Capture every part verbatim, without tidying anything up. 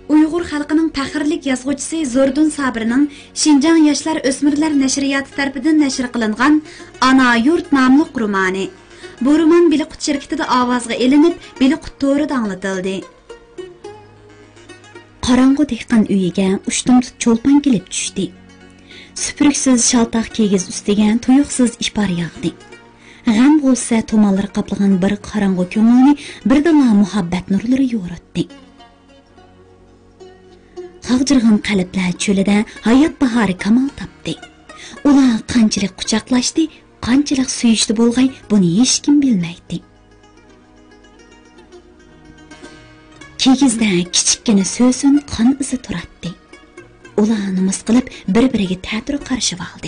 Uyg'ur xalqining faxrlik yozuvchisi Zordun Sabirning Xinjiang yoshlar o'smirlar nashriyoti tarafidan nashr qilingan Ana yurt nomli romani. Bu roman Biliqut shirkatida ovozga elinib, Biliqut to'rida anglatildi. Qorong'u dehqon uyiga ushtumtut cho'lpon kelib tushdi. Supuruksiz shaltoq kigiz ustiga tuyuqsiz ipar yog'di. G'am bo'lsa to'monlar qaplagan bir qorong'u ko'ngilni birdala muhabbat nurlari yo'ratdi. Qag'jirg'an qalblar cho'lida hayot bahori kamal topdi. Ular qanchalik quchoqlashdi, qanchalik suyishdi bo'lg'ay, buni hech kim bilmaydi. Kigizda kichikkina so'zin qon izi turatdi. Ular nomus qilib bir-biriga ta'tir qarshi oldi.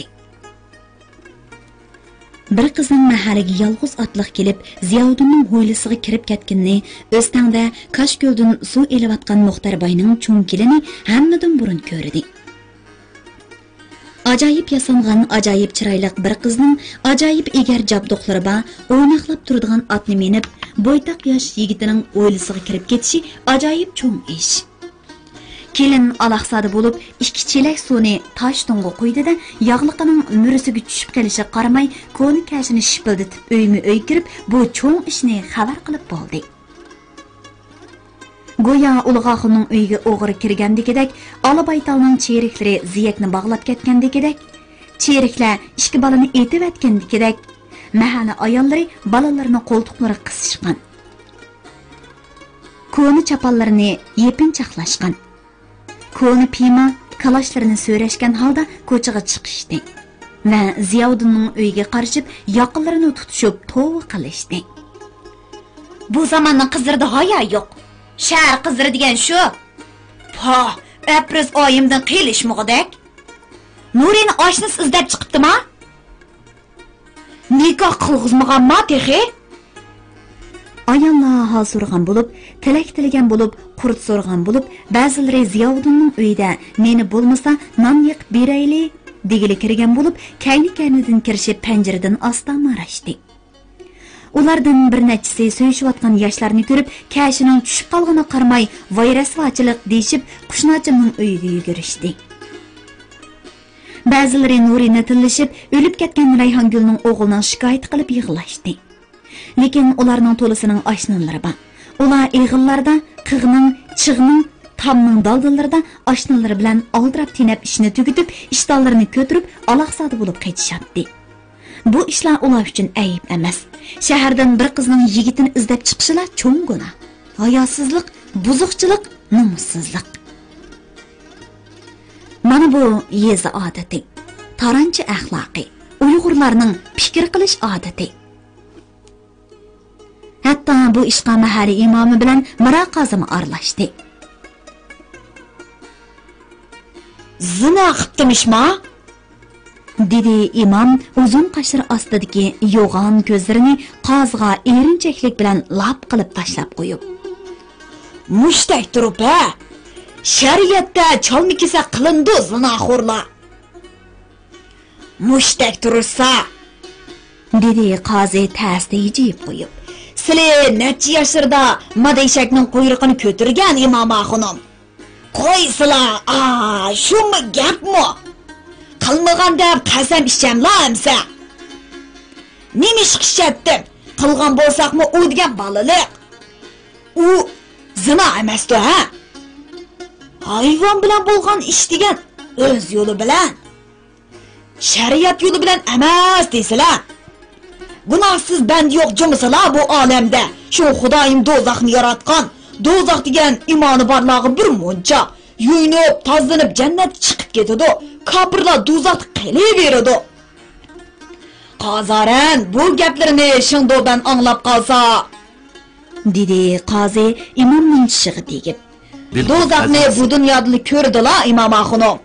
Bir qizning mahalliga yolg'iz otliq kelib, Ziyovuddinning hovlisiga kirib ketganini, o'stangda Kashko'ldan suv elayotgan Muxtarboyning cho'nkilini hammadan burun ko'rdi. Ajoyib yasangan, ajoyib chiroyli bir qizning ajoyib egar jabduqlari ba o'ynaqlab turadigan otni minib, bo'ytaq yosh yigitining hovlisiga kirib ketishi ajoyib cho'ng ish. Kelin alaqsada bo'lib, ikki chelak suvni tosh tunga qo'ydi-da, yog'liqining murisiga tushib qolishi qaramay, ko'ni kashini shipildatib uymi-uy kirib, bu cho'ng ishni xabar qilib bo'ldi. Go'yo Ulg'oxonning uyiga o'g'ri kirgandagidek, Olabaytalning cheriklari ziyakni bog'lab ketgandagidek, cheriklar ikki balani etib atgandagidek, mahalla ayollari balalarini qo'ltiqlari qisishgan. Ko'ni chaponlarini yepinchaqlashgan. Ko'ni pima kalashlarini so'rashgan holda ko'chaga chiqishdi va Ziyovuddinning uyiga qarshib, yaqinlarini tutishib to'v qilishdi. Bu zamonning qizlarida hayo yo'q. Shahar qizlari degan shu. Pa, aprez oyimdan qilishmoqdak. Nurini oshni izlab chiqibdimi? Nikoh qilg'izmaganmi texi? Ayollar hol so'ragan bo'lib, tilak tilagan bo'lib, qurt so'ragan bo'lib, ba'zilari Ziyovuddinning uyida meni bo'lmasa non yiqib berayli degili kirgan bo'lib, kayni-kaynidan kirishib panjaradan ostan marashdi. Ulardan bir nechisi so'yishayotgan yoshlarni ko'rib, kashining tushib qolgani qaramay, vayrasvochilik deyishib, Qushnochimning uyiga yugurishdi. Ba'zilari Nurini tillashib, o'lib ketgan Rayhongulning o'g'lining shikoyat qilib yig'lashdi. Lekin ularning to'lisining oshnalari bor. Ular eg'illarda, qig'ning, chig'ning, tamning daldillarida oshnalari bilan oldirab tinab ishni tugitib, ishtonlarini ko'tirib, alaqsada bo'lib qaytishardi. Bu ishlar ular uchun ayib emas. Shahardan bir qizning yigitini izlab chiqishilar cho'ng gunoh. Hayosizlik, buzuqchilik, nomussizlik. Mana bu yezi odati, taranchi axloqi, Uyg'urlarning fikr qilish odati. Hatto bu ishqa mahali imomi bilan muroqazama aralashdi. Zina qilibdimishma? dedi imom uzun qashir ostidagi yo'g'on ko'zlarini qozg'a erinchaklik bilan lap qilib tashlab qo'yib. Mushtak turib, ha? Shariatda cholni kesa qilindi zinaxo'rlar. Mushtak tursa, dedi qozi tasda yejib qo'yib. Sizlar necha yoshlarda madayshakning quyruqini ko'tirgan imoma xonim? Qo'ysizlar, a, shumi gapmi? Qilmagan deb qasam ichamlar amsa. Nima ish qilshatdim? Qilgan bo'lsaqmi u degan balaliq. U zina emas-ku, ha? Hayvon bilan bo'lgan ish degan o'z yo'li bilan, shariat yo'li bilan emas deysizlar. Gunohsiz band yo'q jimisizlar bu olamda. Shu Xudoyim do'zaxni yaratgan. Do'zax degan imoni borligi bir muncha. Yuyinib, tozlanib jannatga chiqib ketadi. Kofirlar do'zaxga qilaveradi. Qozaran bu gaplarini shundodan anglab qolsa, dedi qozi imomning shig'i tegib. Do'zaxni bu dunyoda ko'rdilar imoma xonim.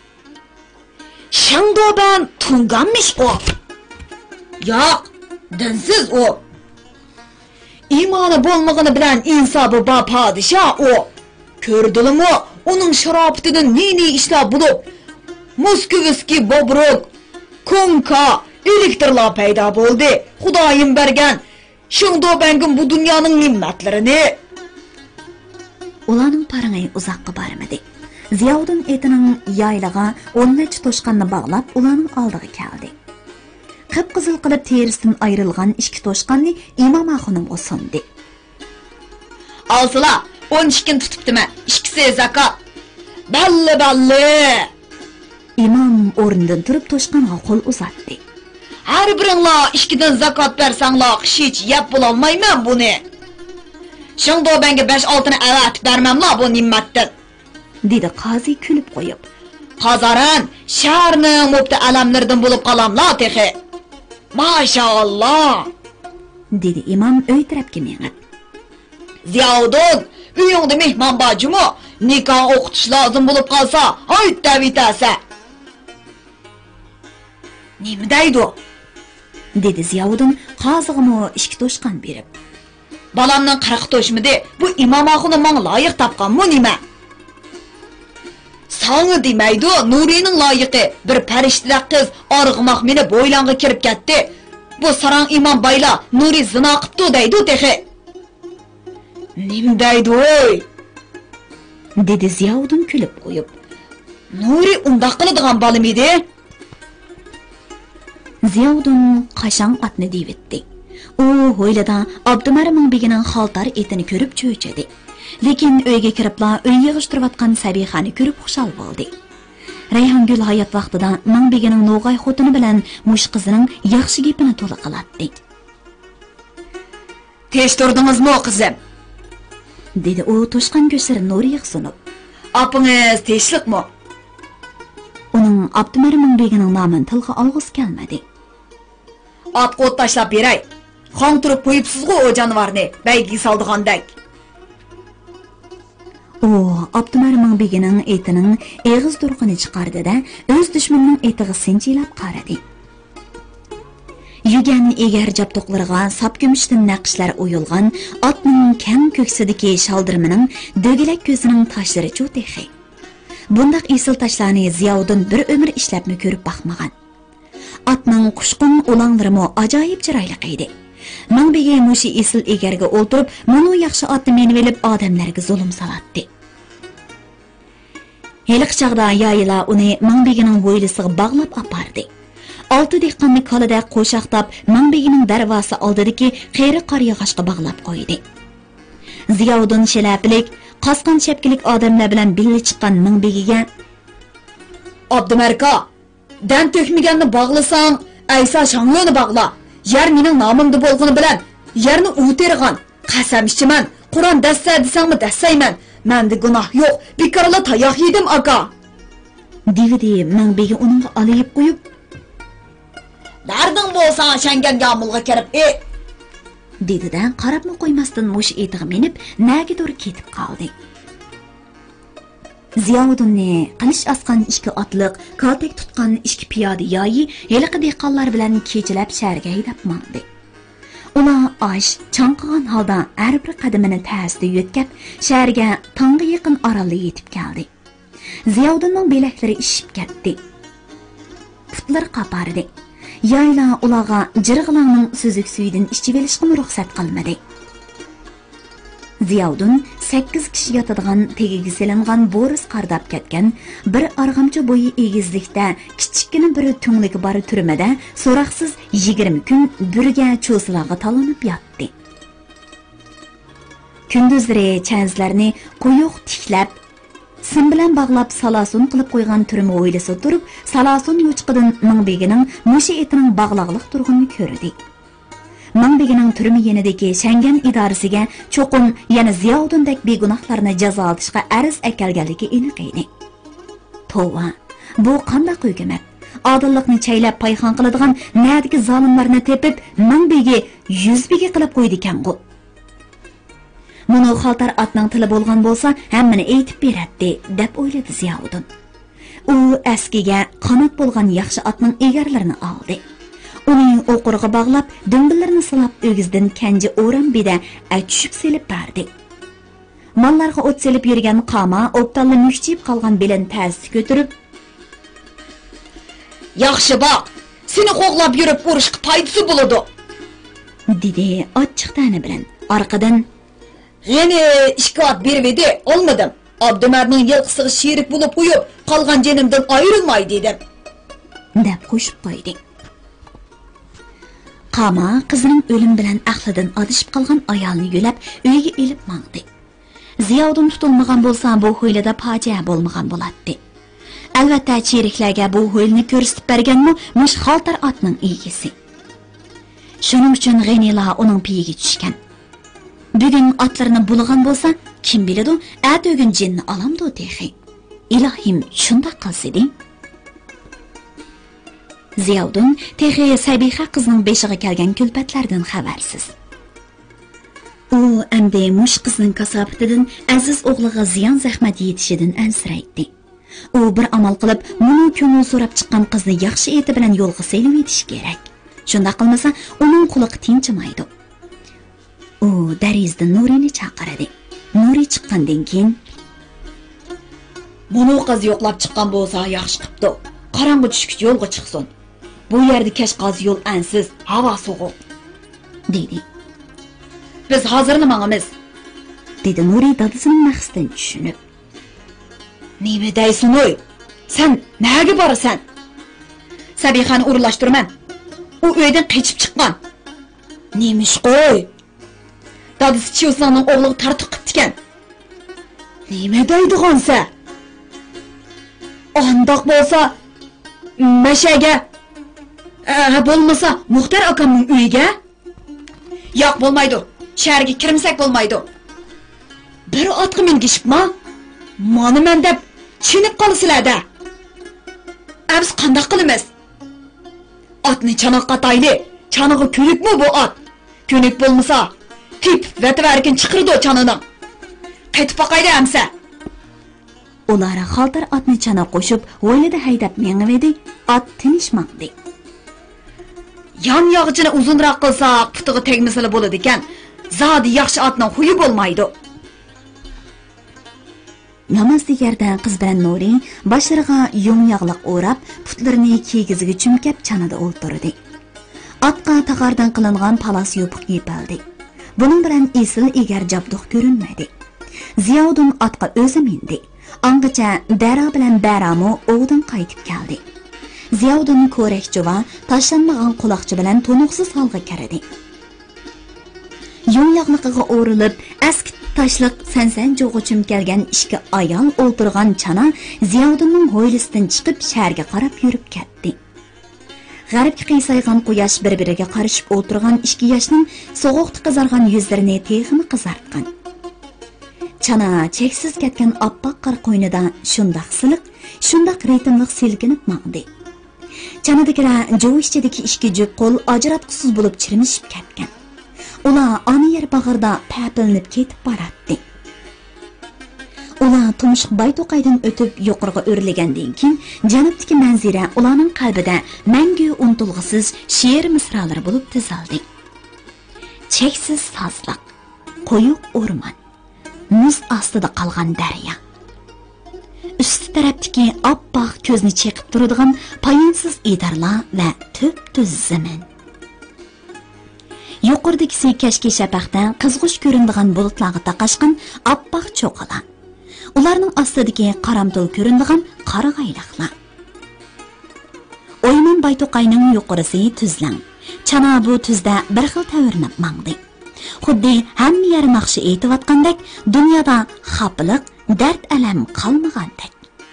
Shundodan tunganmish u. Yo'q, dinsiz u. Iymoni bo'lmag'ini bilan insobi bor podsho u. Ko'rdingmi? Uning sharofatidan ne-ne ishlar bo'lib, Moskviski, Bobrok, Konka, elektrlar paydo bo'ldi. Xudoyim bergan shundo'bangim bu dunyoning ne'matlarini. ularning parangi uzoqqa bormadi. Ziyovuddin etining yaylaga o'n necha to'shqanni bog'lab, ularning oldiga keldi. Qip-qizil qilib terisidan ayrilgan ikki to'shqanni imoma xonimga sundi. Alsıla, o'n ikkini tutibdimi? Ikkisi zakot. Balli balli. Imom o'rnidan turib to'shqanga qo'l uzatdi. Har biringlar ikkidan zakot bersanglar, hech yeb bo'lolmayman buni. Shunda menga besh oltini avatib bermamlar bu ne'matdan, dedi qozi kulib qo'yib. Qozaran shaharning mubta alamlaridan bo'lib qolamlar tehi. Maşallah, dedi imom uy tarafga mengib. Ziyovuddin, uyingda mehmon bormi? Nikoh o'qitish lozim bo'lib qolsa, hayt davitasa. Nima deydi? dedi Ziyovuddin qoziga ikki to'shqan berib. Balamning qirq to'shmidi, bu imomaxonim menga loyiq topganmi nima? Sana demaydi, Nurining loyiqi bir farishtalik qiz org'moq meni bo'ylangga kirib ketdi. Bu sarang imom bayla Nuri zina qildi deydi tehi. Nim deydi oy? dedi Ziyovuddin kulib qo'yib. Nuri undaq qiladigan bolam edi. Ziyovuddin qashang otni deyvetdi. U ho'yladan Abdumarimning begining xaltar etini ko'rib cho'chidi. Lekin uyga kiribla uy yig'ishtirayotgan Sabihani ko'rib xushal bo'ldi. Rayhongul hayot vaqtida Mingbegining no'g'ay xotini bilan mush qizining yaxshi gapini to'liq qilatdi. Tez turdingizmi qizim? dedi u to'shqan ko'zlari Nuriga sunib. Apingiz tinchlikmi? Uning Abdumarimning begining nomini tilga olg'isi kelmadi. Ot qo't tashlab beray. Xon turib qo'yibsiz-ku o jonivorni, baygiga soldigandek. O Abdumarimning begining etining eg'iz durqini chiqardi-da, o'z dushmanining etiga sinchilab qaradi. Yugan egar jabtoqlariga sap gumishdan naqshlar o'yilgan otning kang ko'ksidagi shaldirmining do'gilak ko'zining tashlari cho'tehi. Bundaq esil tashlarni Ziyovuddin bir umr ishlabni ko'rib baxmagan. Atning qushqun ulanlarimi ajoyib chiroyli edi. Mingbegi mushi esil egarga o'ltirib, "Mano yaxshi otni menib elib odamlarga zulm salatdi." Heliq chaqda yayila uni Mingbegining bo'ylisiga bog'lab apardi. Olti dehqonni kolida qo'shaqtab, Mingbegining darvosi oldidagi qeri qariyog'ashga bog'lab qo'ydi. Ziyovuddin shelaplik, qasqon shapkilik odamlar bilan birga chiqqan Mingbegiga "Abdumarka, dan to'kmaganni bog'lasang, Aysa shonglini bog'la. Yer mening nomimda bo'lgani bilan yerni utergan. Qasam ichaman, Qur'on dassa desangmi dassayman. Menda gunoh yo'q, bekorla tayoq yedim aka." Devidi Mingbegi uningga olib qo'yib, "Darding bo'lsa, shangan yomulga kirib, e" dedi-da, qarabmi qo'ymasdan mush etiga minib, nagidur ketib qoldi. Ziyovuddinni qilish asqan ikki otliq, kaltak tutgan ikki piyoda yoyi heliqi dehqonlar bilan kechilab shaharga haydab mandi. Ular osh chanqigan holda har bir qadamini ta'sida yo'tkab, shaharga tongga yaqin orolga yetib keldi. Ziyovuddinning belaklari ishib ketdi. Putlar qapardi. Yayla ularga jirg'ilangning suzuk suyidan ichib olishga ruxsat qilmadi. Ziyovuddin sakkiz kishi yotadigan tegiga selingan bo'ris qardab ketgan bir arg'amcha bo'yi egizlikda kichikkina bir tungligi bor turmada so'roqsiz yigirma kun birga cho'silarga talanib yotdi. Kunduzlari chanzlarni quyuq tiklab, sim bilan bog'lab salasun qilib qo'ygan turma o'ylasa turib, salasun yo'chqidan Mingbegining mushi etining bog'laqliq turg'ini ko'rdi. Mingbegining turmi yenidagi Shangan idorasiga cho'qim yana Ziyovuddindek begunohlarni jazolashga arz akalganligi aniq edi. Tova, bu qanday hukumat? Odillikni chaylab payxon qiladigan nadagi zolimlarni tepib, Mingbegi yuzbegi qilib qo'ydi ekan-ku. Buni xaltar atning tili bo'lgan bo'lsa, hammani aytib beradi, deb o'yladi Ziyovuddin. U askiga qanot bo'lgan yaxshi atning egarlarini oldi. Uning o'quriga bog'lab, dumbillarini silab o'gizdan kanji o'rambida tushib selib berdi. Mallarga o't selib yurgan qama o'ptalli mushchib qolgan bilan ta'sir ko'tirib, "Yaxshi boq, seni qo'g'lab yurib urishga foydasi bo'ladi", dedi ochiq tani bilan. Orqadan G'eni ikki ot berib edi, olmadim. Abdumarning yilqisiga sherik bo'lib qo'yib, qolgan jenimdan ayrilmay dedim. deb qo'shib qo'ydi. Qama qizining o'lim bilan aqlidan adishib qolgan ayolni yulab uyiga elib mangdi. Ziyoddin tutilmagan bo'lsa, bu ho'ylada fojia bo'lmagan bo'ladi. Albatta, cheriklarga bu ho'ylni ko'rsatib berganmi, mush xaltar otning egasi. Shuning uchun G'enila uning piyiga tushgan. Bugun otlarini bulg'an bo'lsa, kim biladi, atogin jinni olamdi texi. Ilohim shunda qilsidi. Ziyoddin texi Sabiha qizning beshiga kelgan kulpatlardan xabarsiz. U endi mush qizning kasofatidan aziz o'g'liga ziyon zahmat yetishidan ansiraydi. U bir amal qilib, muni ko'ngil so'rab chiqqan qizni yaxshi eti bilan yo'lga selib etish kerak. Shunda qilmasa, uning quloqi tinchimaydi. U darizdan Nurini chaqiradi. Nuri chiqqandan keyin, "Muni qiz yo'qlab chiqqan bo'lsa, yaxshi qipti. Qorong'i tushgich yo'lga chiqsin. Bu yerda kashqoz yo'l ansiz, havo sovuq" dedi. "Biz hozirni mangamiz", dedi Nuri dadasining maqsadini tushunib. "Nima deysan o'y? Sen nega borasan?" "Sabihani urlashtirman. U uydan qochib chiqqan." "Nemish qo'y? Dadasi Chiyosning o'g'liga tartib qilibdi-kan." "Nima deydigansa? Ondoq bo'lsa, mashaga, a bo'lmasa Muxtar akamning uyiga?" "Yo'q, bo'lmaydi. Shaharga kirmasak bo'lmaydi. Bir otga mingishibmi? Mana men deb chinib qolasizlar-da. Biz qanday qilamiz? Otni chanoqqa tayli. Chanog'i ko'nikmi bu ot? Ko'nik bo'lmasa, tip vatavarkin chiqirdi chanini. Qaytib boqaydi amsa." Ular xaltar otni chanoq qo'shib, o'ylida haydab mengivedi, ot tinishmadi. "Yon yog'ichini uzunroq qilsak, putiga tegmasala bo'ladi ekan. Zodi yaxshi otning xuyi bo'lmaydi." Namoz degardan qiz bilan Nuri boshlariga yung yog'liq o'rab, putlarini kiygiziga chumkab chanada o'ltirdi. Otqa taqardan qilingan palas yopiq yepaldi. Buning bilan esil egar jabduq ko'rinmadi. Ziyoddin otqa o'zi mindi. Angacha Dara bilan Baramu o'g'dan qaytib keldi. Ziyoddin ko'rakchi va tashlanmagan quloqchi bilan to'nuqsiz holga kirdi. Yung yog'liqiga o'rilib, aski tashliq sansan jo'g'uchim kelgan ishga ayol o'ltirgan chana Ziyoddinning ho'ylisidan chiqib shaharga qarab yurib ketdi. G'arbga qiysaygan quyosh bir-biriga qarishib o'tirgan ikki yoshning sovuqda qizargan yuzlarini texmi qizartgan. Chana cheksiz ketgan oppoq qor qo'ynida shundoq siliq, shundoq ritmli silkinib mangdi. Chanadagilar jo'ishchidagi ikki jup qo'l ajratqusiz bo'lib chirmishib ketgan. Ular ona yer bag'irda papilinib ketib boradi. Ular tumshuq baytoqaydan o'tib yuqoriga o'rlagandan keyin janubdagi manzara ularning qalbida mangu unutilg'isiz she'r misralar bo'lib tizildi. Cheksiz sozliq, qo'yuq o'rmon, muz ostida qolgan daryo. Üst tarafdagi oppoq ko'zni cheqib turadigan poyinsiz edarlar va to'p-to'z zamin. Yuqoridagisi kashki shafaqdan qizg'ish ko'rinadigan bulutlarga taqashgan oppoq cho'qalar. Ularning ostidagi qaramtul ko'rinadigan qarag'ayliqlar. O'yman baytoqayning yuqorisi tuzlang. Chana bu tuzda bir xil tavirnib mangdi. Xuddi hamma yer naqshi aytayotgandek, dunyoda xafliq, dard alam qolmagandek.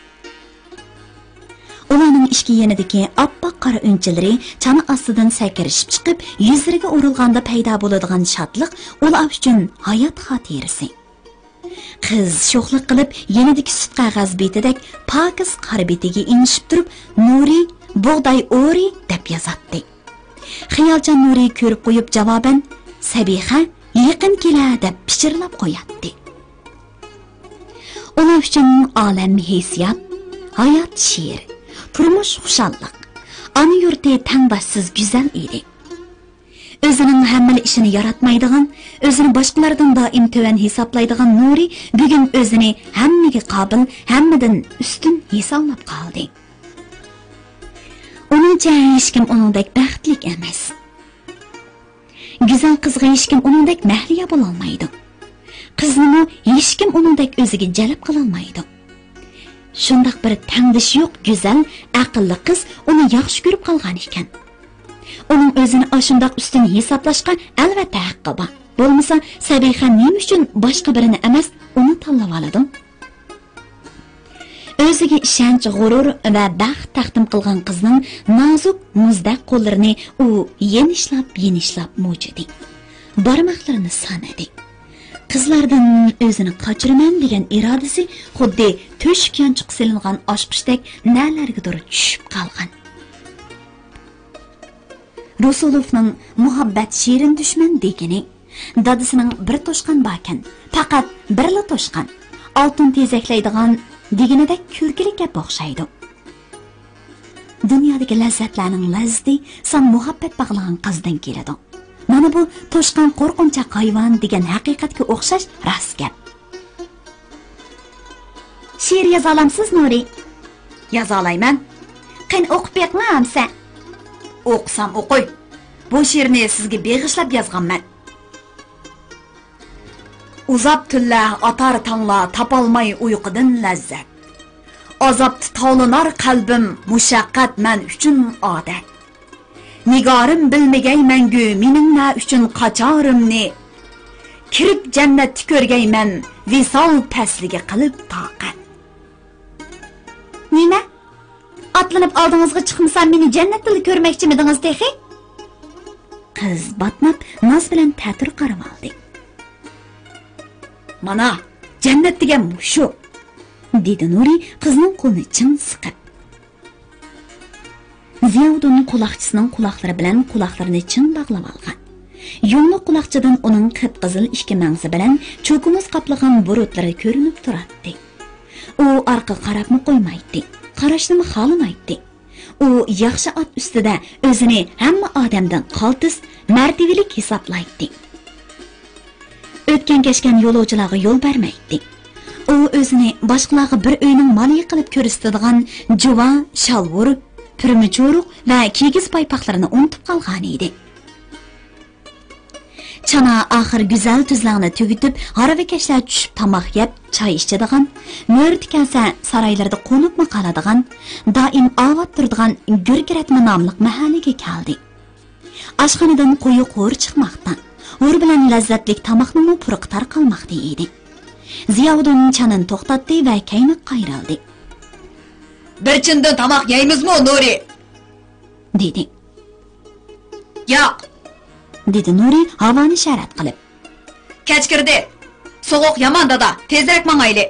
Ularning ishki yanidagi oppoq qora unchilari chana ostidan sakrishib chiqib, yuzlariga urilganda paydo bo'ladigan shodlik ular uchun hayot xotirasi. Qiz sho'xlik qilib, yanidagi sut qog'oz betidek pokiz qora betiga inishib turib, Nuri bug'doy o'ri deb yozatdi. Xiyolchan Nuri ko'rib qo'yib javoban Sabiha yaqin kela deb pichirlab qo'yatdi. Ular uchun olam hissiyot, hayot she'r, turmush xushalliq, ona yurti tangbassiz go'zal edi. O'zining hamma ishini yaratmaydigan, o'zini boshqalardan doim to'van hisoblaydigan Nuri bugun o'zini hammaga qobil, hammadan ustun hisoblab qoldi. Uningcha hech kim uningdek baxtli emas. Go'zal qizga hech kim uningdek mahliya bo'la olmaydi. Qizni hech kim uningdek o'ziga jalb qila olmaydi. Shundaq bir tangdishi yo'q go'zal, aqlli qiz uni yaxshi ko'rib qolgan ekan. Uning o'zini ashundaq ustini hisoblashga albatta haqqi bor. Bo'lmasa, Sabiha nima uchun boshqa birini emas, uni tanlab oladi? O'ziga ishonch, g'urur va baxt taqdim qilgan qizning nozik, muzdaq qo'llarini u yenishlab-yenishlab mo'jidi. Barmoqlarini sanadi. Qizlardan o'zini qochiraman degan irodasi xuddi to'shik yanchiq silingan oshqishdek nalargadir tushib qolgan. Rasulovning muhabbat shirin dushman degani dadasining bir to'shqan bakan, faqat birla to'shqan, oltin tezaklaydigan deganidek kulgili gap o'xshaydi. Dunyodagi lazzatlarning lazzati san muhabbat bog'lagan qizdan keladi. Mana bu to'shqan qo'rqinchoq hayvon degan haqiqatga o'xshash rost gap. She'r yoza olamsiz, Nuri? Yoza olayman. Qani o'qib bermamsa? O'qsam o'qoy. Bu she'rni sizga beg'ishlab yozganman. Uzab tunlar atar tonglar topolmay uyqudan lazzat. Azobda tovlanar qalbim mushaqqat men uchun odat. Nigorim bilmagay mangu mening na uchun qochorimni. Kirib jannatni ko'rgayman visol pasliga qilib toqat. Nima? Atlanib oldingizga chiqmasam meni jannatda ko'rmoqchimidingiz texi? Qiz batnab noz bilan ta'tir qarab oldi. Mana jannat degan shu, dedi Nuri qizning qo'lini chin siqib. Ziyovdunning quloqchisining quloqlari bilan quloqlarini chin bog'lab olgan. Yo'ngli quloqchadan uning qip-qizil ikki mangzi bilan cho'kimiz qaplagan burutlari ko'rinib turardi. U orqa qarabmi qo'ymaydi, qarashni xohlamaydi. U yaxshi ot ustida o'zini hamma odamdan qaltis, martabalik hisoblaydi. O'tgan kechgan yo'lovchilarga yo'l bermaydi. U o'zini boshqalarga bir uyning moliya qilib ko'rsatadigan juvon, shalvur, pirmicho'ruq va kigiz paypoqlarini unutib qolgan edi. Chana oxir go'zal tuzlarni tugitib, haravakashlar tushib tomoq yeb, choy ichadigan, mo'rt kelsa saroylarda qo'nibmi qoladigan, doim ovoz turadigan Gurkiratma nomli mahallaga keldi. Oshxonadan qo'yi qo'r chiqmoqda. Ur bilan lazzatli tomoqni purq tarqalmoqda edi. Ziyovuddin chanini to'xtatdi va kayni qayrildi. Bir chindan tomoq yeymizmi, Nuri? dedi. Yo'q, dedi Nuri havoni sharat qilib. Kechkirdi. So'g'uq yomon dada, tezroq mangayli.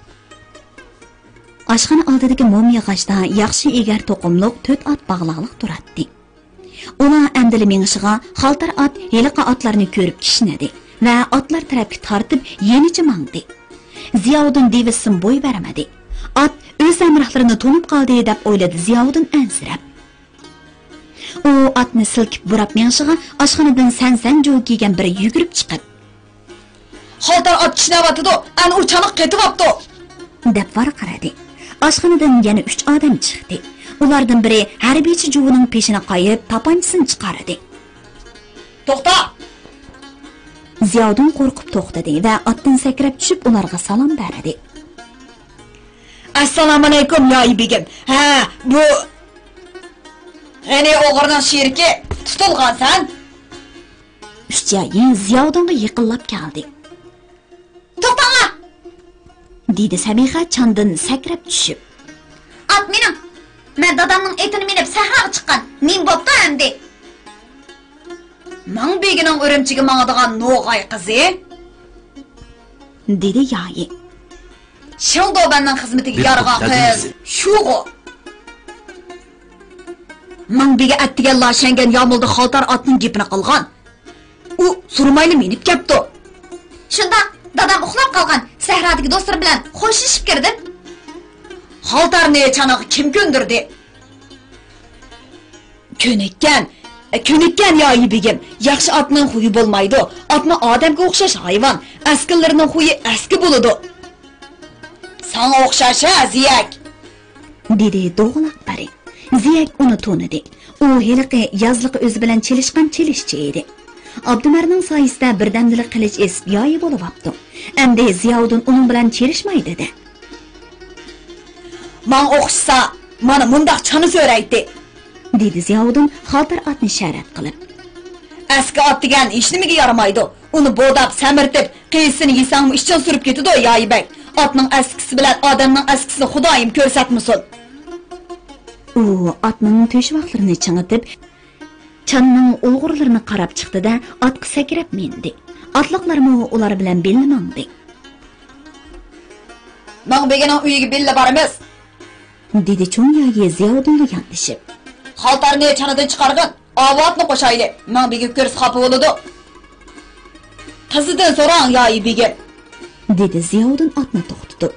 Oshxona oldidagi mum yog'ochda yaxshi egar to'qimliq to'rt ot bog'liqlik turardi. Ular amdili mengishig'a xaltar ot heliqa otlarni ko'rib kishnadi va otlar tarafga tortib yenicha mangdi. Ziyovuddin devisin bo'y bermadi. Ot o'z amrohlarini to'nib qoldi deb o'yladi Ziyovuddin ansirab. U otni silkib burab mengishig'a oshxonadan san-san jo'g kiygan biri yugurib chiqib, "Xaltar ot kishnayotdi, an u chaniq ketibapti" deb varqiradi. Oshxonadan yana uch odam chiqdi. Ulardan biri harbiychi juvining peshini qoyib, tapanchisini chiqardi. "To'xta!" Ziyovuddin qo'rqib to'xtadi va otdan sakrab tushib ularga salom berdi. "Assalomu alaykum, yoy begim. Ha, bu G'ani o'g'irning sheriki tutilgansan?" Ushchayi Ziyovuddinga yiqilib keldi. "To'xtanglar!" dedi Sabiha chandan sakrab tushib. "Ot mening. Men dadamning etini minib sahroga chiqqan. Men bo'pti endi." "Mang begining o'rimchiga mangadigan no'g'ay qizi?" dedi yoyi. "Shunday banning xizmatiga yarg'an qiz. Shugo. Mang begi attiganlar shangan yomildi xaltar otning gapini qilgan. U surmayli minib ketdi. Shunda dadam uxlab qolgan. Sahrodagi do'stlar bilan xo'shishib kirdim. Xaltarni chanog'i kim ko'ndirdi?" "Ko'nikkan, ko'nikkan yoyi begim. Yaxshi otning xuyi bo'lmaydi. Otni odamga o'xshash hayvon. Askinlarning xuyi aski bo'ladi." "Sana o'xshash ziyak", dedi do'g'loq bari. Ziyak uni to'nidi. U heliqi yazliqi o'zi bilan chelishgan chelishchi edi. Abdumarning soyisida birdamdili qilich esib yoyi bo'lib apti. Endi Ziyovuddin uning bilan cherishmaydi dedi. "Men o'qishsa, mana mundaq chani so'raydi", dedi Ziyovuddin Xaltar otni sharat qilib. "Aski ot degan hech nimaga yaramaydi. Uni bodab, samirtib, qiysini yesangmi ishchan surib ketadi yoyibak. Otning askisi bilan odamning askisini Xudoyim ko'rsatmasin." U otning to'shvoqlarini chingitib, channing o'lg'urlarini qarab chiqdi-da, otga sakrab mindi. Otliqlarmi ular bilan bellamangdi. "Men begining uyiga bella boramiz", dedi cho'nyaga Ziyovuddinga yondashib. "Xaltarni chanidan chiqargin, avotni qo'shayli. Men begib ko'rsa xafa bo'ladi." "Qizidan so'rang yoyi begim", dedi Ziyovuddin otni to'xtatib.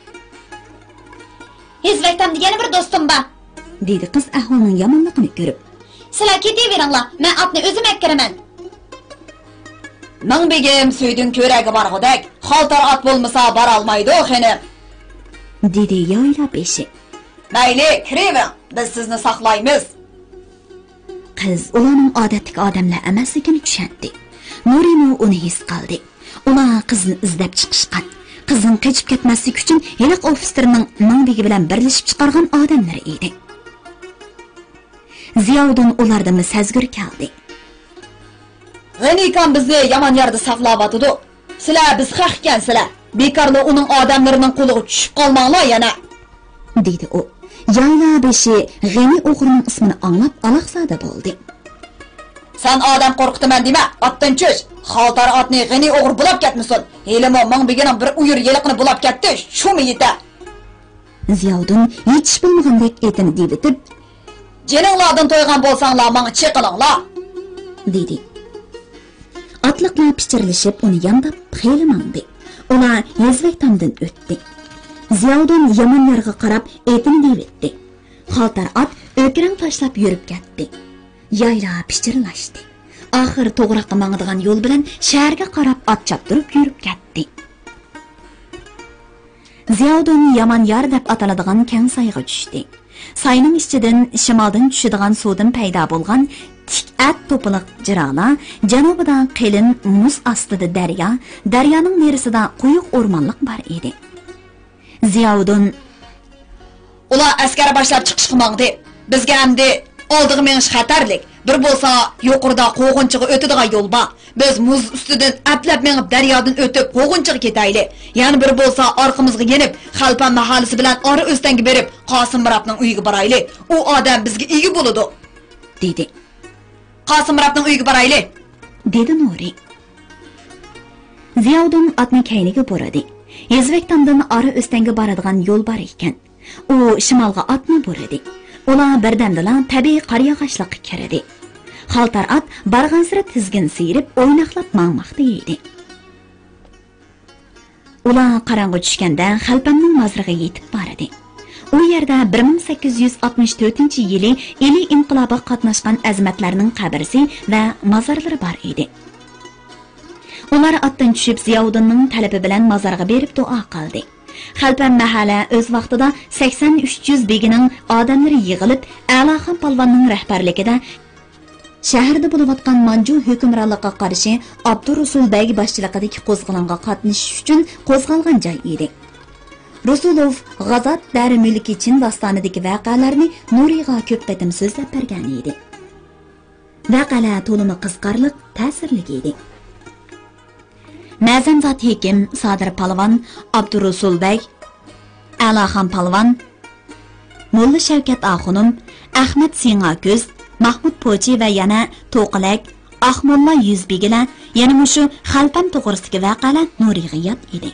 "Hizvaktam degan bir do'stim bor", dedi qiz ahvolning yomonligini ko'rib. "Sizlar ketaveringlar, men otni o'zim akkiraman." "Men begim suydin ko'ragi borg'udak, xaltar ot bo'lmasa bora olmaydi xonim", dedi yoyla beshi. "Mayli, kiravering, biz sizni saqlaymiz." Qiz ularning odatdagi odamlar emasligini tushundi. Nurimo uni his qildi. Ular qizni izlab chiqishgan. Qizning qochib ketmasligi uchun heliq ofislarning Mangbegi bilan birlashib chiqargan odamlar edi. Ziyovuddin ulardan sezgir keldi. "G'anikan bizni yomon yerda saqlab atadi. Sizlar biz haq ekansizlar. Bekorli uning odamlarining qo'liga tushib qolmanglar yana", dedi u. Yayla beshi G'ani o'g'rining ismini anglab alaqsada bo'ldi. "Sen odam qo'rqitaman dema, otdan tush. Xaltar otni G'ani o'g'ri bulab ketmasin. Helimo men begining bir uyur yeliqini bulab ketdi, shumi yeta." Ziyovuddin yetish bilmagandek etini debitib, "Jeninglardan to'ygan bo'lsanglar, menga chiqilinglar", dedi. Otliqlar pichirlashib uni yandab xeyli mangdi. Ular Yezvektamdan o'tdi. Ziyovuddin yomon yerga qarab etini debitdi. Xaltar ot o'kirang tashlab yurib ketdi. Yayla pichirlashdi. Oxir to'g'riqqa mangadigan yo'l bilan shaharga qarab ot choptirib yurib ketdi. Ziyovuddin yomon yer deb ataladigan keng soyga tushdi. Soyning ichidan shimoldan tushadigan suvdan paydo bo'lgan tik at to'piliq jirola, janubida qalin muz ostida daryo, daryoning nerisida quyuq o'rmonlik bor edi. Ziyovuddin "Ular askar boshlab chiqishga mangdi. Bizga hamdi oldiga menish xatarlik. Bir bo'lsa, yuqorida qo'g'inchiga o'tadigan yo'l bor. Biz muz ustidan aplab menib daryodan o'tib qo'g'inchiga ketayli. Yana bir bo'lsa, orqamizga yenib, Xalpan mahallasi bilan ora o'stanga berib, Qosim Mirobning uyiga borayli. U odam bizga ega bo'ladi", dedi. "Qosim Mirobning uyiga borayli", dedi Nuri. Ziyovuddin otni kayniga boradi. Yezvektamdan ora o'stanga boradigan yo'l bor ekan. U shimolga otni boradi. Ular birdamdala tabiiy qariyog'ashliqqa kiradi. Xaltar ot barg'ansira tizgin siyirib, o'ynaqlab mangmoqda edi. Ular qarong'i tushganda Xalpanning mazriga yetib boradi. U yerda bir ming sakkiz yuz oltmish to'rtinchi yili Eli inqilobiga qatnashgan azmatlarning qabrisi va mazarlari bor edi. Ular otdan tushib Ziyovuddinning talabi bilan mazarga berib duo qildi. Xalpan mahalla o'z vaqtida sakson uch yuz begining odamlari yig'ilib, A'loxon polvonning rahbarligida shaharda bo'layotgan Manju hukmronligiga qarshi Abdurasul bey boshchiligidagi qo'zg'olonga qatnashish uchun qo'zg'algan joy edi. Rasulov G'azot dari mulki Chin dostonidagi voqealarni Nuriga ko'p qatim so'zlab bergan edi. Voqealar to'limi qiziqarli, ta'sirli edi. Mazamzot Hekim, Sodir Palvon, Abdurasul bey, A'loxon polvon, Mulla Shavkat Axunum, Ahmad Singako'z, Mahmud Pochi va yana To'qilak, Ahmulla Yuzbegilar, yana mushu Xalpan to'g'risidagi voqealar Nuriga yod edi.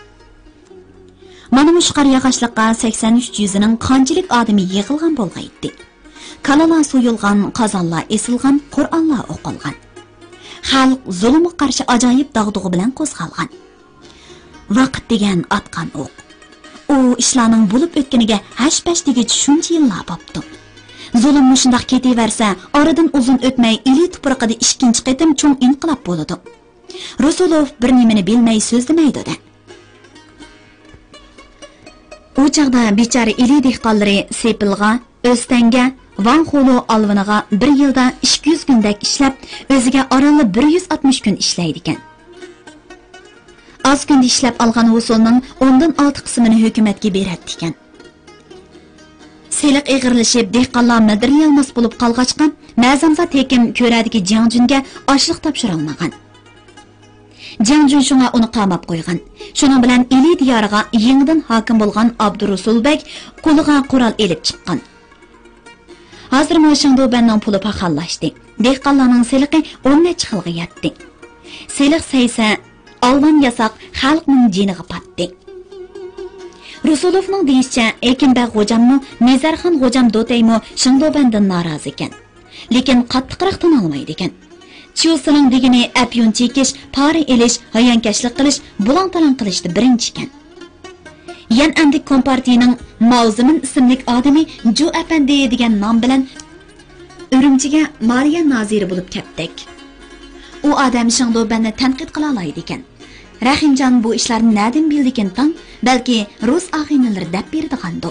Mana mush qariyog'ashliqqa sakson uch yuzining qanchalik odami yig'ilgan bo'lg'aydi. Kalalar so'yilgan, qozonlar esilgan, Qur'onlar o'qilgan. Xalq zulmga qarshi ajoyib dag'dug'i bilan qo'zg'algan. Vaqt degan atgan o'q. U ishlarning bo'lib o'tganiga hash-pash degich shuncha yillar bo'pti. Zulm shundoq ketaversa, oradan uzun o'tmay Eli tuproqida ikkinchi qatim cho'ng inqilob bo'ladi. Rasulov bir nimani bilmay so'zlamaydi-da. U chaqda bechora Eli dehqonlari Sepilg'a, O'stanga, Van Xolu alviniga bir yilda ikki yuz kundek ishlab, o'ziga orali bir yuz oltmish kun ishlaydi ekan. Az kunda ishlab olgan usulning o'ndan olti qismini hukumatga beradi ekan. Seliq ig'irlashib, dehqonlar madiriyalmas bo'lib qolg'achqa, ma'zamza tekim ko'radagi Jiangjunga oshliq topshira olmagan. Jiangjun shunga uni qamab qo'ygan. Shuning bilan Ili diyoriga yangidan hokim bo'lgan Abdurasulbek qo'liga qurol elib chiqqan. Hozir Moshingdobanning puli paxallashdi. Dehqonlarning seliqi o'n necha xilga yetdi. Seliq saysa alvan yasoq xalqning jiniga patdi. Rusulovning deyishicha, Ekinbag Xo'jamni Mezarxon Xo'jam Dotaymo Shingdobandan norozi ekan. Lekin qattiqroq tin olmaydi ekan. Chiusining degini apyun chekish, pora elish, hayonkashlik qilish, bulang-talang qilishda birinchi ekan. Yan andik kompartiyaning Mavzimin ismli odami Ju Apandi degan nom bilan Urumchiga Mariya Naziri bo'lib ketdik. U odam Shingdobanni tanqid qila oladi ekan. Rahimjon bu ishlarni nadin bildi ekan tan, balki rus ag'inalari deb berdigandir.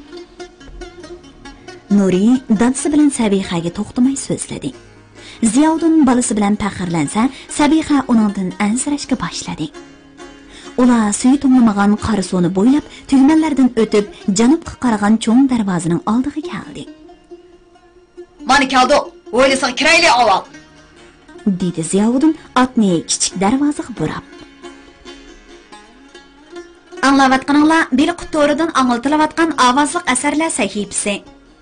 Nuri dadasi bilan Sabihaga to'xtamay so'zladi. Ziyoddin balasi bilan faxrlansa, Sabiha uningdan ansirashga boshladi. Ular suyi tomlamagan qora suvni bo'ylab, tugmallardan o'tib, janubga qaragan cho'ng darvozaning oldiga keldi. "Mana keldi, o'ylasa kirayli avval", dedi Ziyoddin otni kichik darvozaga burab. Anglayotganinglar beli qutoridan angiltilayotgan ovozliq asarlar sahifasi.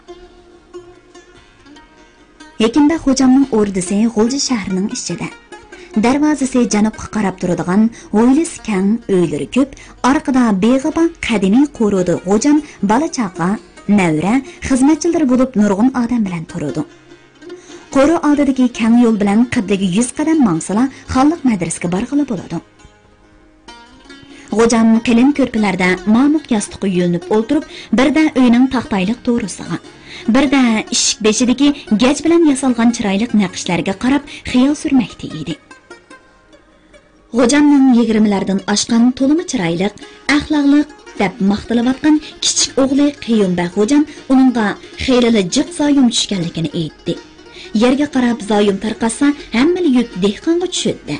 Ekinbag Xo'jamning o'rdisi G'ulji shahrining ichida. Darvozasi janubga qarab turadigan o'ylis kang uylari ko'p, orqada beg'aba qadimiy qo'rodi Xo'jam balachaqa, navra, xizmatchilar bo'lib nurg'un odam bilan turadi. Qo'ri oldidagi kang yo'l bilan qiddagi yuz qadam mangsala xalq madrasaga borg'ili bo'ladi. Xo'jam qilin ko'rpalarda mamuq yostiqqa yo'linib o'ltirib, birda uyning taxtayliq to'g'risiga, birda eshik beshidagi gach bilan yasalgan chiroyli naqshlarga qarab xiyol surmoqda edi. Xo'jamning yigirmalardan oshgan to'limi chiroyli, axloqli deb maqtalayotgan kichik o'g'li Qiyumbag Xo'jam uningga xeyrili jiq zoyim tushganligini aytdi. Yerga qarab zoyim tarqasa, hamma yuk dehqonga tushdi.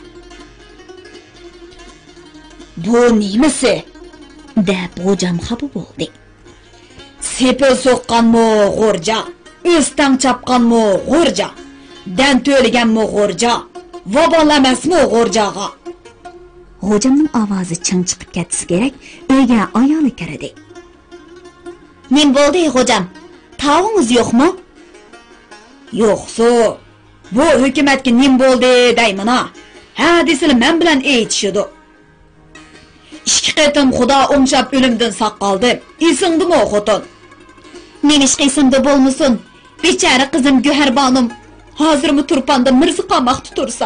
"Bu nimasi?" deb Xo'jam xafa bo'ldi. "Sepil so'qqanmi g'o'rja, o'stang chapqanmi g'o'rja, dan to'laganmi g'o'rja, vobolamasmi g'o'rjaga?" Xo'jamning ovozi ching chiqib ketsa kerak, uyga ayoli kirdi. "Nim bo'ldi, Xo'jam? Tavingiz yo'qmi?" "Yo'qsa, bu hukumatga nim bo'ldi daymana. Ha, desili men bilan aytishdi. Ikki qatim Xudo o'ngshab o'limdan saqoldim. Esingdimi xotin? Men ish qilsimda bo'lmasin. Bechara qizim Guharbonim hozirmi turpanda mirzi qamoqda tursa?"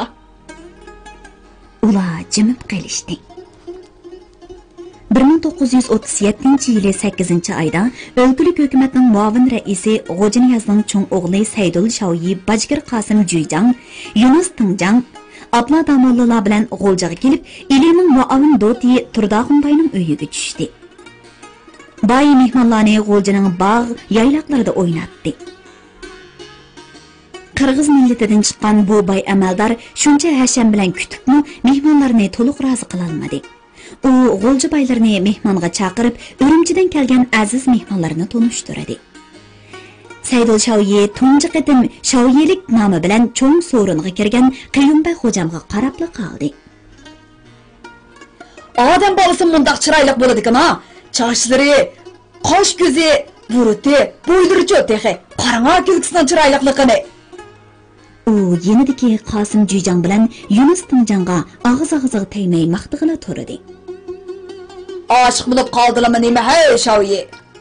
Ular jimib qolishdi. bir ming to'qqiz yuz o'ttiz yettinchi yili sakkizinchi oyda o'lkulik hukumatning muavin raisi G'ojiniyazning cho'ng o'g'li Saydul Shoyi Bajgir Qosim Juyjang, Yunus Tingjang, Abla Damollalar bilan G'oljaga kelib, Ilining muavin doti Turdag'unbayning uyiga tushdi. Bayi mehmonlarni G'oljaning bog' yayloqlarida o'ynatdi. Qirg'iz millatidan chiqqan bu boy amaldor shuncha hasham bilan kutibmi, mehmonlarni to'liq rozi qila olmadi. U G'olji baylarni mehmonga chaqirib, Urumchidan kelgan aziz mehmonlarni tanishtirdi. Saydul Shoyi tunji qatim Shoyilik nomi bilan cho'ng so'ringa kirgan Qiyumbag Xo'jamga qarab qoldi. "Odam bolasi mundaq chiroyli bo'ladi-ku-a. Chochlari, qosh ko'zi, buruti, bo'ydirichi texe. Qarang kulkisining chiroyliligini." U yenidagi Qosim Juyjang bilan Yunus Tingjangga og'iz-og'izga tegmay maqtig'ila turdi. "Oshiq bo'lib qoldilarmi nima hay Shoyi?"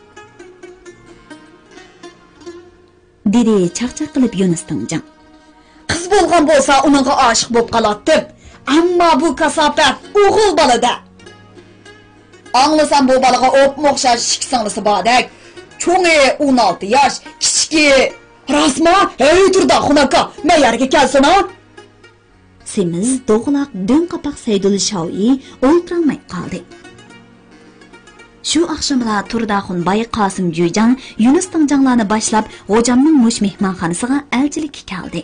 dedi chaqchaq qilib Yunus Tingjang. "Qiz bo'lgan bo'lsa, uningga oshiq bo'lib qolatdim. Ammo bu kasofat o'g'il bolada. Anglasam bu bolaga o'pmoq o'xshash ikki singlisi bordak. Cho'ngi o'n olti yosh, kichiki Rasma, ey turda xunaka, mayarga kelsin-a?" Semiz do'g'loq do'ng qapoq Saydul Shoyi o'ltirolmay qoldi. Shu oqshomda Turdaxun boy Qosim Jo'jan Yunus Tinjanglarni boshlab G'ojamning mush mehmonxonasiga elchilikka keldi.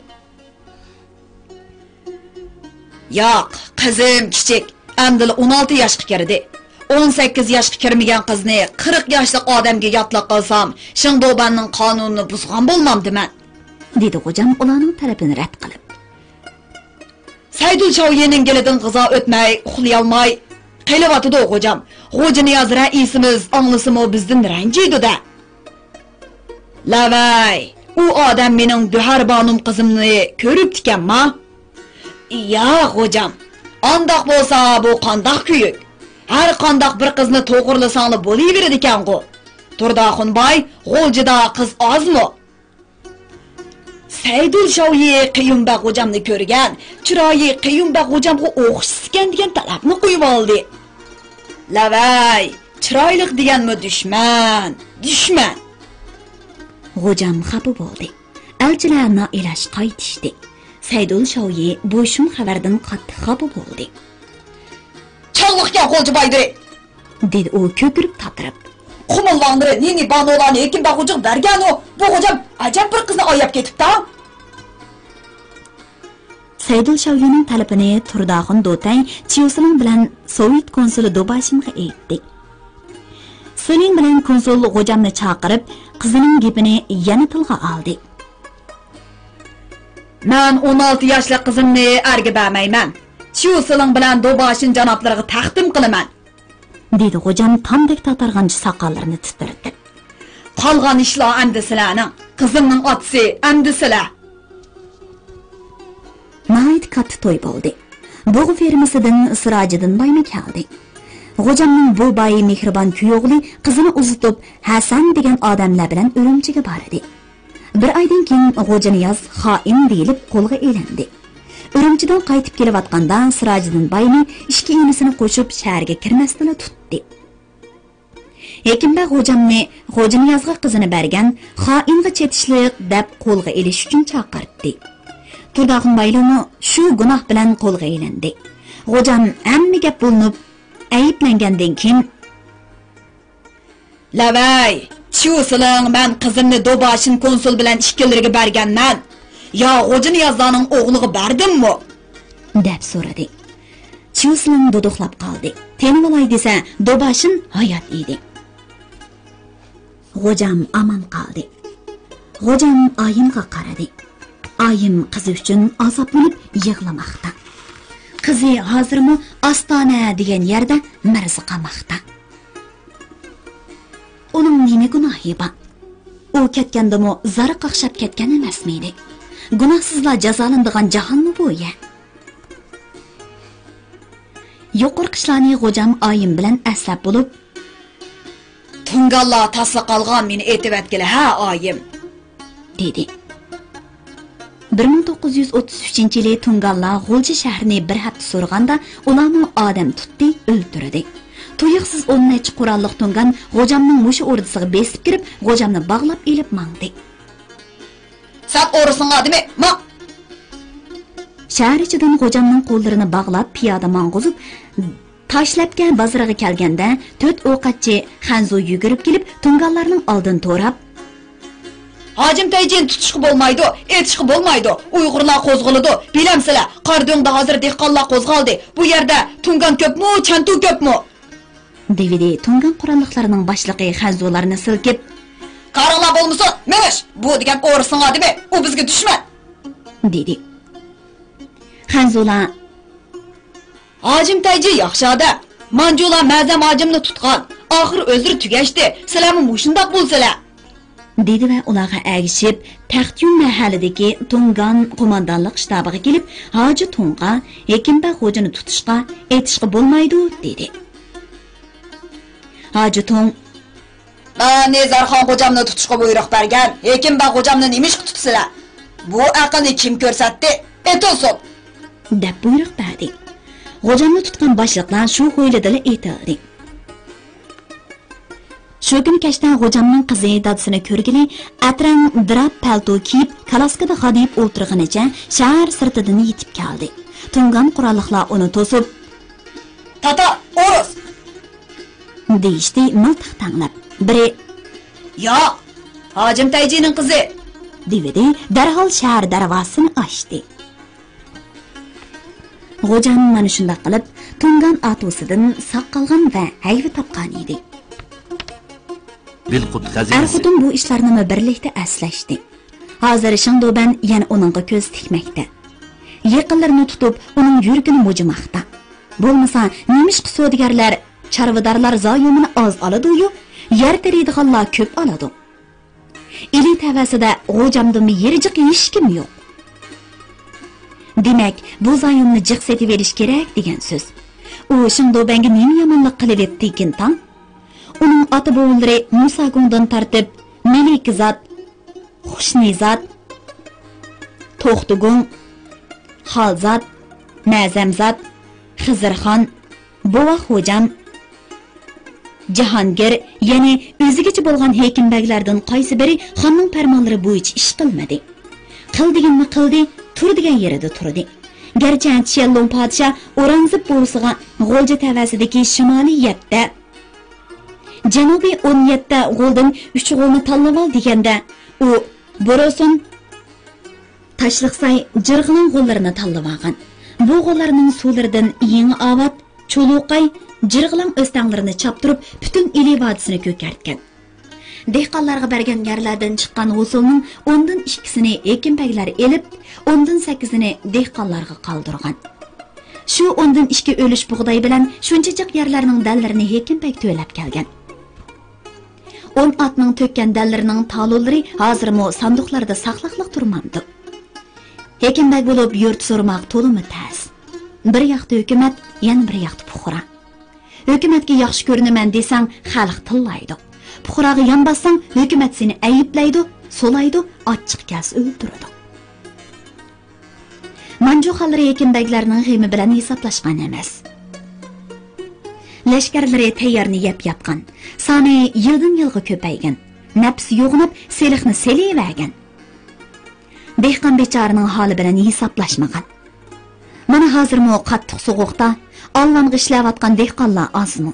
Yo'q, qizim kichik, endi o'n olti yoshga kirdi. o'n sakkiz yoshga kirmagan qizni qirq yoshli odamga yotlaq qilsam, Shingdobanning qonunini buzgan bo'lmamdiman, dedi G'ojam ularning talabini rad qilib. Saydul Shoviyening gelidan qizo o'tmay, uxlay olmay qelyapti G'ojam. Xo'ja Niyoz raisimiz anglisimi bizdan ranjiydi-da. Lavay, u odam mening Duhar Bonum qizimni ko'ribdi-kanmi? Ya G'ojam, andoq bo'lsa bu qandoq kuyuk? Har qandoq bir qizni to'g'rilasangli bo'laveradi ekan-ku. Turdaxunboy, G'oljida qiz ozmi? Saydul Shoviye Qiyumba G'ojamni ko'rgan, chiroyi Qiyumba G'ojamga o'xshasgan degan talabni qo'yib oldi. Lavay, chiroyliq deganmi dushman? Dushman. G'ojam xafa bo'ldi. Elchilar noiloj qaytishdi. Saydul Shoviye bu shun xabardan qattiq xafa bo'ldi. Chog'liqqa G'oljiboydi, dedi u ko'kirib tatirib. Qumullarni nini banolarni ekin bag'ujiq bergan u, bu G'ojam ajab bir qizni oyab ketibdi. Saydul Shoviyening talabini Turdaxun Dotang Chiyusining bilan Sovet konsuli Dobashinga aytdi. Sening bilan konsul G'ojamni chaqirib, qizining gapini yana tilga oldi. Men o'n olti yoshli qizimni erga bermayman. Chiyusining bilan Dobashin janoblariga taqdim qilaman, dedi G'ojam tamdek tatarg'anchi soqollarini titirdi. Qolgan ishlar endi sizlarning, qizimning otasi endi sizlar. Nayt katta to'y bo'ldi. Bug'u fermasidan Sirojiddin boyni keldi. G'ojamning bu boyi mehribon kuyovli qizini uzitib Hasan degan odamlar bilan Urumchiga bordi. Bir oydan keyin G'oja Niyoz xoin deyilib qo'lga elindi. Urumchidan qaytib kelayotganda Sirojiddin boyni ishki enisini qo'shib shaharga kirmasdan tutdi. Hekimba G'ojamni G'oja Niyozga qizini bergan xoinga chetishliq deb qo'lga elish uchun chaqirdi. Turdaxun boylimi shu gunoh bilan qo'lga elindi. G'ojam hamma gap bo'linib ayiblangandan keyin Lavay, Chiyusining men qizimni Dobashin konsul bilan ishkillarga berganman. Yo G'oja Niyozning o'g'liga berdimmi? deb so'radi. Chiyusining duduqlab qoldi. Tenvolay desa Dobashin hayot edi. G'ojam aman qoldi. G'ojam oyimga qaradi. Oyim qizi uchun azoblanib yig'lamoqda. Qizi hozirmi Ostona degan yerda marzi qamoqda. Uning nima gunohi bor? U ketgandimi zari qaqshab ketgan emasmidi? Gunohsizlar jazolanadigan jahannam bu ya. Yuqori qishlarni G'ojam oyim bilan aslab bo'lib, Tungallar tasli qolgan meni aytib ha oyim, dedi. bir ming to'qqiz yuz o'ttiz uchinchi yili Tungallar G'o'lji shahrini bir hafta so'rganda ularni odam tutdi, o'ldirdi. Tuyuqsiz o'n necha qurolliq tungan G'ojamning mushi o'rdisiga besib kirib, G'ojamni bog'lab elib mangdi. Sen o'rising odimi? Ma! Shahar ichidan G'ojamning qo'llarini bog'lab piyoda mang'uzib, tashlabga bozoriga kelganda to'rt o'qatchi Xanzo yugurib kelib, Tungallarning oldin to'rab, Hacim Tayjin tutishqi bo'lmaydi, etishqi bo'lmaydi. Uyg'urlar qo'zg'aladi. Bilamsizlar, Qardonda hozir dehqonlar qo'zg'aldi. Bu yerda Tungan ko'pmi, Chantu ko'pmi? Devidi Tungan qurolliqlarining boshlig'i Xanzolarni silkib, "Qaranglar bo'lmasa, menish, bu degan o'rising odimi? U bizga dushman", dedi. Xanzolar, "Hacim Tayjin yaxshi odam. Manjular mazam hajimni tutgan. Oxir o'zri tugashdi. Sizlarmi mushundoq bo'lsalar", dedi va ularga agishib, Taxtyun mahallidagi Tungan qo'mondonlik shtabiga kelib, Hoji Tunga Hekimba Xo'jani tutishga, aytishga bo'lmaydi, dedi. Hoji Tung, "Men Nezarxon Xo'jamni tutishga buyruq bergan. Hekimba Xo'jamni nimish tutibsizlar? Bu aqlni kim ko'rsatdi? Aytolsin", deb buyruq berdi. Xo'jamni tutgan boshliqlar shu xo'ylidili aytildi. Shu kun kashdan G'ojamning qizi dadasini ko'rgili, atrang dirab palto kiyib, kalaskada xadib o'tirganicha shahar sirtidan yetib keldi. Tungan qurolliqlar uni to'sib, "Tata, o'ris", deyishdi miltiq tanglab. Biri "Yo'q, Hojim Tayjining qizi" dedi, darhol shahar darvozasini ochdi. Xo'jam mana shunday qilib tungan atusidan saq qolgan va hayvi topgan edi. Er-xotin bu ishlarni birlikda aslashdi. Hozir Shangdoban yana uningga ko'z tikmoqda. Yaqinlarini tutib, uning yuragini mo'jimoqda. Bo'lmasa, nemishqi savdogarlar, chorvadorlar zoyumini oz oladi-yu, yer teriydiganlar ko'p oladi. Ili tavasida Xo'jamdan yerijiq hech kim yo'q. Demak, bu zoyumni jiq setib verish kerak degan so'z. U Shangdobanga nima yomonlik qilib etdi ekan tan? Uning ota-bobolari Musa Gongdan tartib Melikzat, Xushnizat, To'xtugong, Xalzat, Mazamzat, Xizrxon, Bova Xo'jam, Jahongir, ya'ni o'zigacha bo'lgan hakimbaglardan qaysi biri xonning farmonlari bo'yicha ish qilmadi. Qil deganni qildi, tur degan yerida turdi. Garchi Chellon podsha Orangzib bo'lsiga G'o'lja tavasidagi shimoliy yatda Janubiy o'n yetti g'oldan uch g'olni tanlab ol deganda, u Borosun Tashliqsay jirg'ining g'ollarini tanlab olgan. Bu g'ollarning suvlaridan yangi avat, Cho'luqay jirg'ilang o'stanglarini chaptirib, butun Ili vodisini ko'kartgan. Dehqonlarga bergan yerlardan chiqqan g'usulning o'ndan ikkisini ekinbaglar elib, o'ndan sakkizini dehqonlarga qoldirgan. Shu o'ndan ikki o'lish bug'doy bilan shunchalik yerlarning dallarini ekinbag to'lab kelgan. o'n atning tökkan dallarining talullari hozirmo sanduqlarda saqlaqliq turmamdi. Ekinbag bo'lib yurt so'rmoq to'limi tas. Bir yoqda hukumat, yana bir yoqda fuqaro. Hukumatga yaxshi ko'rinaman desang, xalq tillaydi. Fuqaroga yon bossang, hukumat seni ayiblaydi, so'laydi, ochiq kelsa o'ldiradi. Manju xalqlari ekinbaglarning g'imi bilan hisoblashgan emas. Lashkarlari tayyorni yap-yapgan, soni yildan yilga ko'paygan, nafsi yo'g'inib, selixni selivergan. Dehqon bechoraning holi bilan hisoblashmagan. Mana hozirmi qattiq so'g'uqda Allohga ishlayotgan dehqonlar ozmi?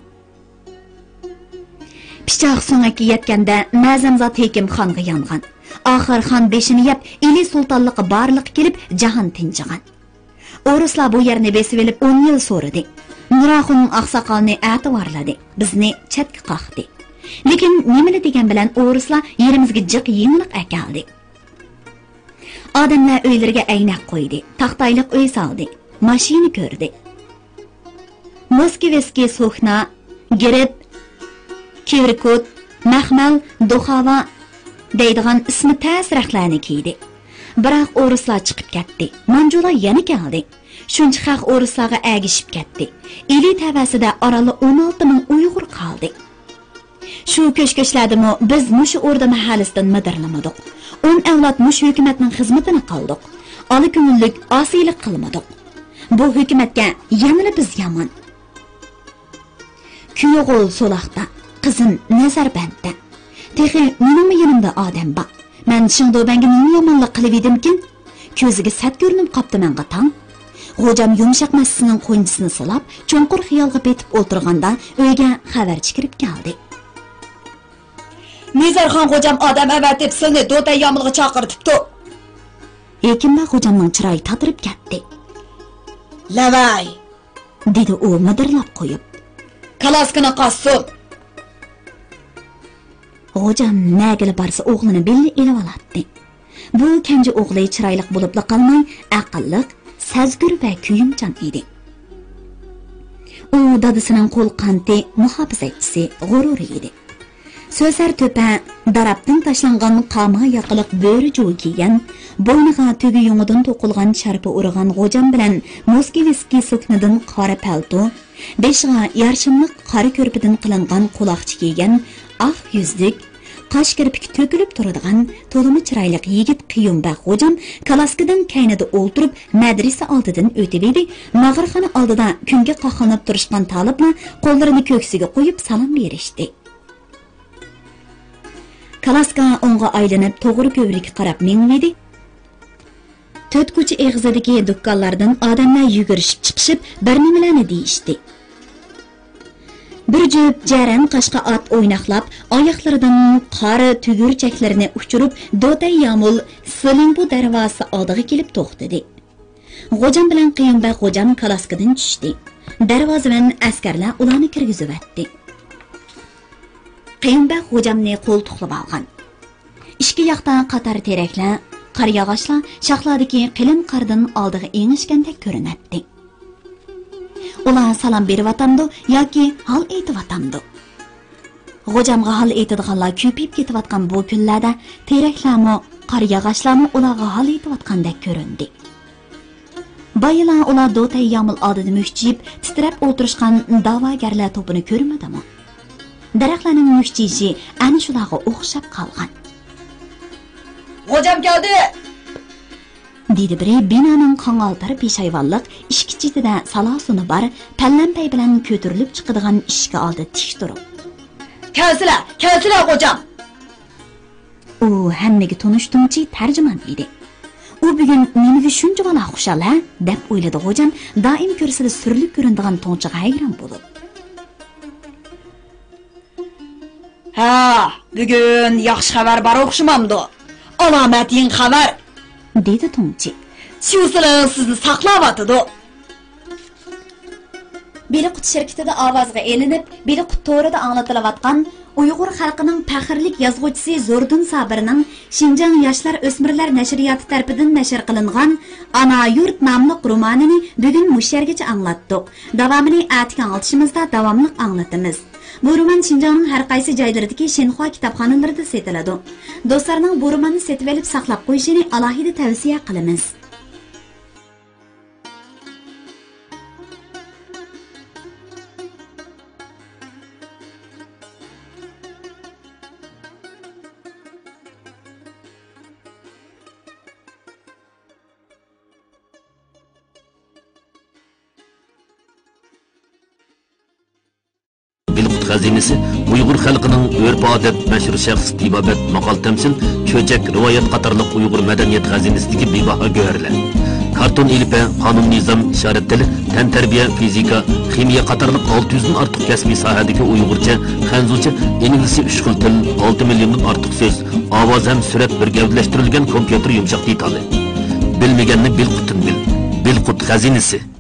Pichoq so'ngakka yetganda Mazamzot hekim xonga yongan. Oxir xon beshini yeb, Ili sultonligi barliq kelib jahon tinchigan. O'rislar bu yerni besib olib o'n yil so'radi. Nuraxunning oqsoqolni ativorladi, bizni chetga qoqdi. Lekin nimani degan bilan o'rislar yerimizga jiq yenglik akaldi. Odamlar uylariga aynak qo'ydi, taxtayliq uy soldi, mashina ko'rdi. Moskveski so'xna, Gerib, Kivrikot, Mahmal, Doxava deydigan ismi ta'siraqlarni kiydi. Biroq o'rislar chiqib ketdi. Manjular yana keldi. Shuncha xalq o'rislarga agishib ketdi. Ili tavasida orali o'n olti ming Uyg'ur qoldi. Shu ko'shkoshlardimi biz mushu o'rda mahallasidan madarlamadik. o'n avlod mush hukumatning xizmatini qildik. Oli ko'ngillik osiylik qilmadik. Bu hukumatga yanada biz yomon. Kuyog'ul so'laqda, qizim Nazarbandda. Texi mening yanimda odam bor. Men Shangdobanga nima yomonlik qilib edimkin? Ko'ziga sat ko'rinib qopti menga tang. Xo'jam yumshoq massasining qo'nchisini solab, cho'nqur xiyolga betib o'tirganda uyga xabarchi kirib keldi. Nizarxon xo'jam odam avatib seni do'tay yomilga chaqirtibdi. Ekinba xo'jamning chiroyi tatirib ketdi. Lavay, dedi u midirlab qo'yib. Kalaskini qassim. Xo'jam nagili barsa o'g'lini belli elib oladi. Bu kenji o'g'li chiroyli bo'lib qolmay, aqlliq, sazgur va kuyimchan edi. U dadasining qo'l qanti muhofizatchisi, g'ururi edi. So'zlar to'pa, darabdan tashlangan qama yoqiliq bo'ri joy kiygan, bo'yniga tugi yungidan to'qilgan sharpa urgan Xo'jam bilan Moskveski suknidan qora palto, beshiga yarshimliq qora ko'rpidan qilingan quloqchi kiygan, oq yuzlik, qosh kirpik to'kilib turadigan to'limi chiroyli yigit Qiyumba Xo'jam kalaskidan kaynida o'ltirib madrasa oldidan o'tib edi. Mag'rixona oldida kunga qoqinib turishgan taliblar qo'llarini ko'ksiga qo'yib salom berishdi. Kalaska onga aylanib to'g'ri ko'vrikka qarab mengidi. To'rt ko'cha eg'izidagi do'konlardan odamlar yugurishib chiqishib bir nimalarni deyishdi. Bir jup jaran qashqa at o'ynaqlab, oyoqlaridan qor tugurchaklarini uchirib, Dotay Yamul Silimbu darvozasi oldiga kelib to'xtadi. G'ojam bilan Qiyinbay G'ojam kalaskadan tushdi. Darvozadan askarlar ularni kirgizib o'tdi. Qiyinbay G'ojamni qo'ltiqlab olgan. Ikki yoqdan qator teraklar, qor yog'ochlar shoxlardagi qilin qardan oldiga engishgandek ko'rinadi. Ular salom berib yoki hal aytib atamdi. G'ojamga hal aytadiganlar ko'payib ketayotgan bu kunlarda teraklarmi, qor yog'ochlarmi ularga hal aytayotgandek ko'rindi. Baylar ular Dotay Yamul oldida mushjib, titrab o'tirishgan da'vogarlar to'pini ko'rmadimi? Daraxtlarning mushjishi ana shularga o'xshab qolgan. G'ojam keldi! Dedi biri binoning qongaltar peshayvonliq ishki chetida salosuni bor, pallanpay bilan ko'tarilib chiqadigan ishga oldi tik turib. Kelsizlar, kelsizlar G'ojam! U hammaga tunishtumchi tarjimon edi. U bugun menga shuncha bala xushal ha deb o'yladi G'ojam, doim ko'rsada surilib ko'rinadigan to'nchiga hayron bo'lib. Ha, bugun yaxshi xabar bor o'xshamamdi. Alomating xabar, dedi to'nchi. Shusilar sizni saqlayotdi. Beliqut shirkatida ovozga elinib, Beliqut to'rida anglatilayotgan Uyg'ur xalqining faxrlik yozuvchisi Zo'rdun Sabirning Xinjiang yoshlar o'smirlar nashriyoti tomonidan nashr qilingan Ana yurt nomli romanini bugun mushargacha anglatdik. Davomini atgan anglitishimizda davomli anglatamiz. Bu roman Xinjiangning har qaysi joylaridagi Shenhua kitobxonalarida sotiladi. Do'stlarning bu romanni setib olib saqlab qo'yishini alohida tavsiya qilamiz. Xazinesi Uyg'ur xalqining urf-odat, mashhur shaxs tibobat, maqol tamsil, cho'chak, rivoyat qatorliq Uyg'ur madaniyat xazinesidagi bebaho go'harlar. Karton ilpa, qonun nizom, ishorat tili, tan tarbiya, fizika, ximiya qatorliq olti yuz dan ortiq kasbiy sohadagi Uyg'urcha, xanzucha, ingliz uch xil til, olti milliondan ortiq so'z, ovoz ham surat bir gavdalashtirilgan kompyuter yumshoq detali. Bilmaganni Bilqutun bil. Bilqut xazinesi.